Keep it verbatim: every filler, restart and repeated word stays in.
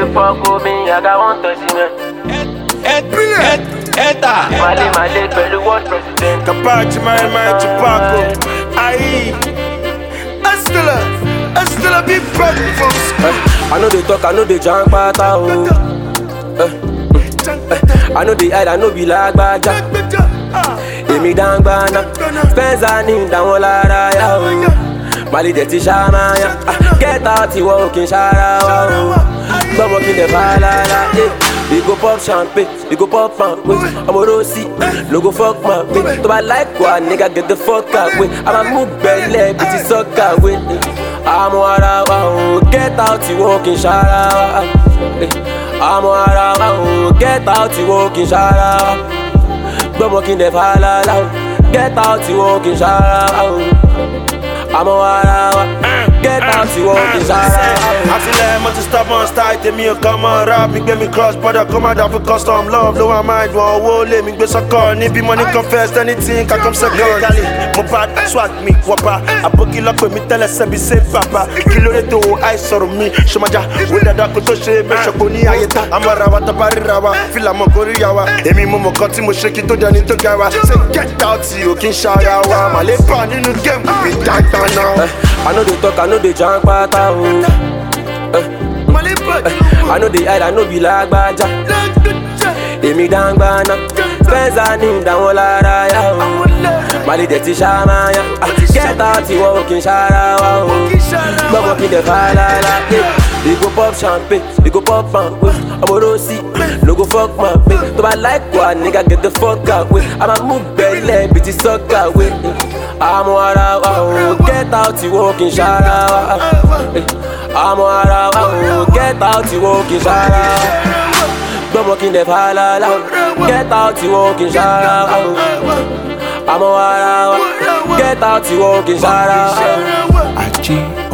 fuck with me, I got one touch man. Enter. Mali Mali pẹ̀lú world president. Kapachi my man Chupaco. Aye. Estela, Estela be back from school. I know they talk, I know they jump pata oh. I know they hide, I know be like baja. Emi dangbana, spends on him down lara ya oh. Mali de ti shama ya, get out you walking shara oh. Come walking the falala, yeah. We go pop champagne, we go pop champagne. I'm a rosy, no go fuck my bitch. To my like what nigga get the fuck away. I'm a move belly, bitch is suck away. I'm a wow, get out you walking shara. I'm a wow, get out you walking shara. Come walking the falala, get out you walking shara. I'm a wow, get out you walking shara. I feel like I'm to stop on style, tell me you come on rap, me get me cross border, come out for custom love, low my mind, one wall, let me go so call, need be money confess, anything, I come second. Legally, my bad, swag me, wapa, I book it up with me, tell us, be safe, papa, kilo it to ice or me, Shamaja, with the dark to shame, me shakoni, ayeta, I'm a rawata barirawa, feel I'm a goriawa, emi momo koti mo shake it to the nito gawa, say get out, you can shout out, my lip on in the game, we die now. I know they talk, I know they jump pata oh. I know they hide, I know be like baja. Emi dangbana, spends on him down lara ya oh. Mali de ti shama ya, get out you walking shara oh. Come walking the falala, yeah. We go pop champagne, we go pop champagne. I'm a rosy, no go fuck my bitch. To my like what nigga get the fuck away. I'm a move belly, bitch is suck away. I'm a wow, get out you walking shara. I'm a wow, get out you walking shara. Don't walk in the falala, get out you walking shara. I'm a wow, get out you walking shara.